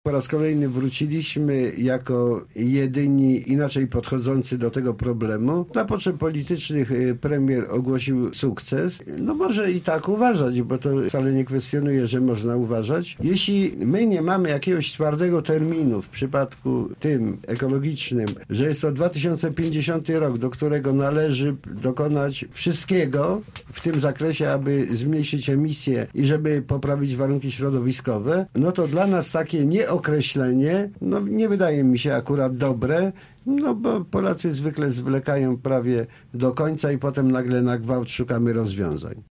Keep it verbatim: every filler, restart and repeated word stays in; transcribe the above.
Po raz kolejny wróciliśmy jako jedyni inaczej podchodzący do tego problemu. Dla potrzeb politycznych premier ogłosił sukces. No może i tak uważać, bo to wcale nie kwestionuje, że można uważać. Jeśli my nie mamy jakiegoś twardego terminu w przypadku tym ekologicznym, że jest to dwa tysiące pięćdziesiąty rok, do którego należy dokonać wszystkiego w tym zakresie, aby zmniejszyć emisję i żeby poprawić warunki środowiskowe, no to dla nas takie nieokreślenie, no nie wydaje mi się akurat dobre, no bo Polacy zwykle zwlekają prawie do końca i potem nagle na gwałt szukamy rozwiązań.